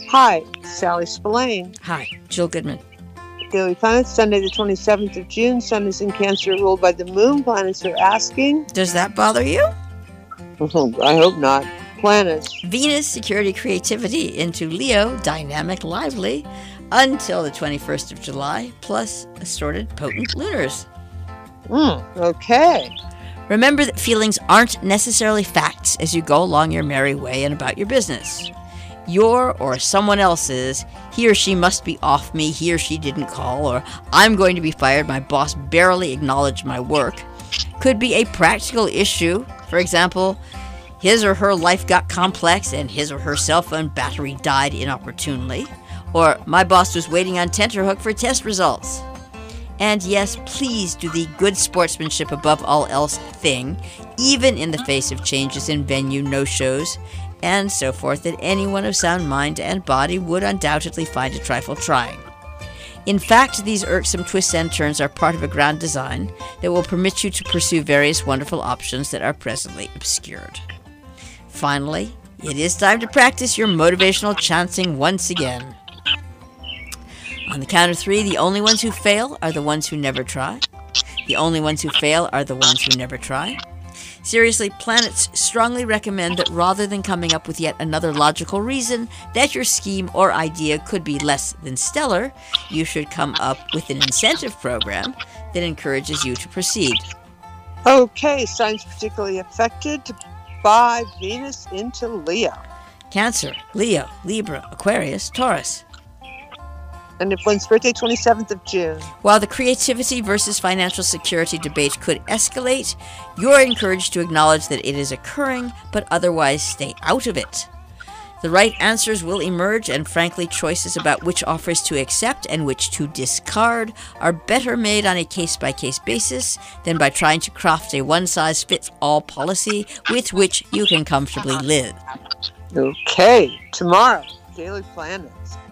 Hi, Sally Spillane. Hi, Jill Goodman. Daily Planets, Sunday the 27th of June. Sun is in Cancer, ruled by the moon. Planets are asking. Does that bother you? I hope not. Planets. Venus, security, creativity, into Leo, dynamic, lively, until the 21st of July, plus assorted potent lunars. Okay. Remember that feelings aren't necessarily facts as you go along your merry way and about your business. Your or someone else's, he or she must be off me, he or she didn't call, or I'm going to be fired, my boss barely acknowledged my work, could be a practical issue. For example, his or her life got complex and his or her cell phone battery died inopportunely, or my boss was waiting on tenterhook for test results. And yes, please do the good sportsmanship above all else thing, even in the face of changes in venue, no-shows, and so forth, that anyone of sound mind and body would undoubtedly find a trifle trying. In fact, these irksome twists and turns are part of a grand design that will permit you to pursue various wonderful options that are presently obscured. Finally, it is time to practice your motivational chancing once again. On the count of 3, the only ones who fail are the ones who never try. The only ones who fail are the ones who never try. Seriously, planets strongly recommend that rather than coming up with yet another logical reason that your scheme or idea could be less than stellar, you should come up with an incentive program that encourages you to proceed. Okay, signs particularly affected by Venus into Leo. Cancer, Leo, Libra, Aquarius, Taurus. And if one's birthday, 27th of June. While the creativity versus financial security debate could escalate, you're encouraged to acknowledge that it is occurring, but otherwise stay out of it. The right answers will emerge, and frankly, choices about which offers to accept and which to discard are better made on a case-by-case basis than by trying to craft a one-size-fits-all policy with which you can comfortably live. Okay, tomorrow, Daily Planets.